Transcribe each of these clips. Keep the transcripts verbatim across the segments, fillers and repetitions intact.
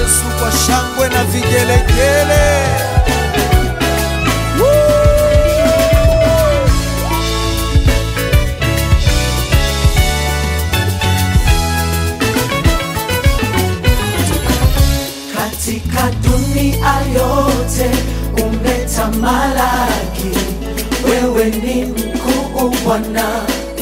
Yesu kwa shangwe na vigelegele. Katika dunia yote umetamalaki, wewe ni mkuu Bwana.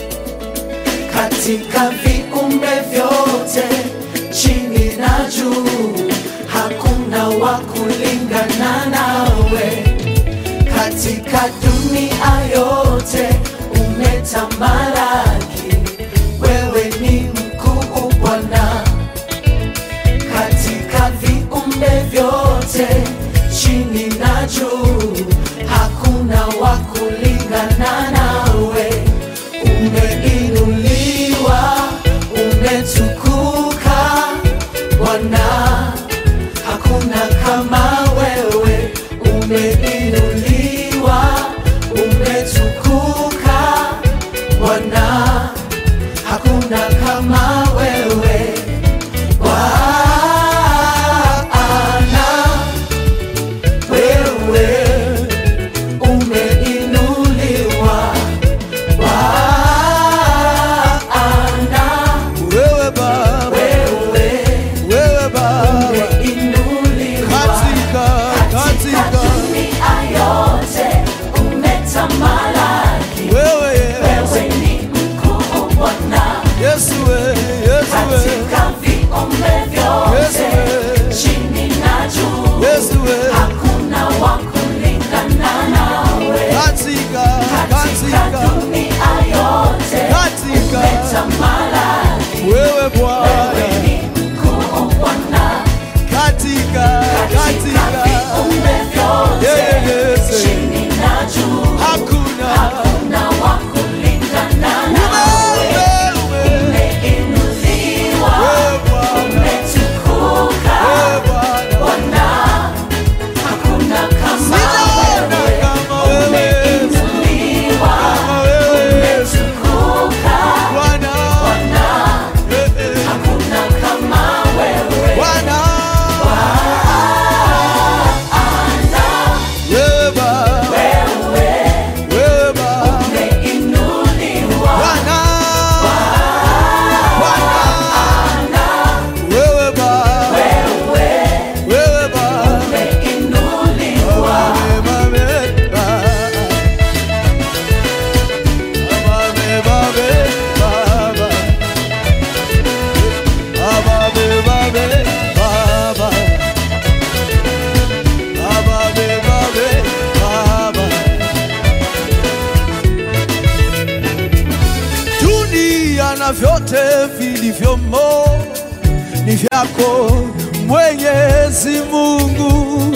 Katika viumbe vyote chini na juu, hakuna wa kulingana nawe. Katika dunia yote umetamalaki, wewe ni mkuu Bwana. Katika viumbe vyote chini na juu, hakuna wa kulingana nawe. Umeinuliwa, umetukuka Bwana, hakuna kama wewe. Umeinuliwa, umetukuka Bwana, hakuna kama wewe. Katika viumbe vyote chini na juu, hakuna wa kulingana nawe. Katika dunia yote umetamalaki, wewe ni mkuu Bwana. Katika viumbe vyote chini na juu, hakuna wa kulingana nawe. Na vyote vilivyomo ni vyako Mwenyezi Mungu.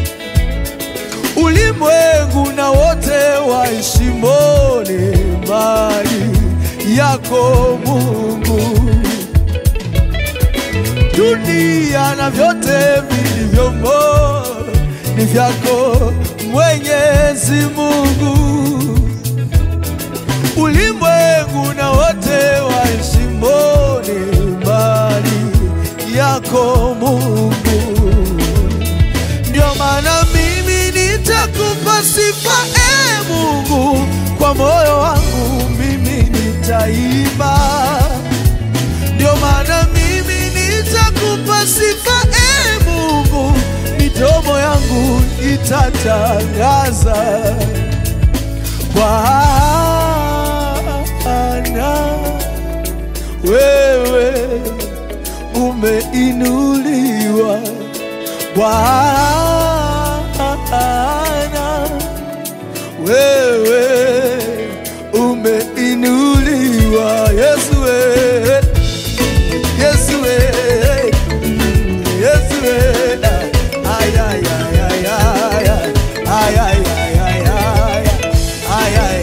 Ulimwengu na wote waishimo ni mali yako Mungu. Dunia na vyote vilivyomo ni vyako Mwenyezi Mungu. Ulimwengu na wote waishimo ni mali yako Mungu. Ndio maana mimi nitakupa sifa, e Mungu, kwa moyo wangu mimi nitaimba. Ndio maana mimi nitakupa sifa, e Mungu, midomo yangu itatangaza. Bwana, wewe umeinuliwa. Bwana, wewe umeinuliwa. Yesu we, Yesu we, Yesu we. Ay ay ay ay ay ay ay ay ay ay.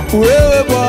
wewe Bwana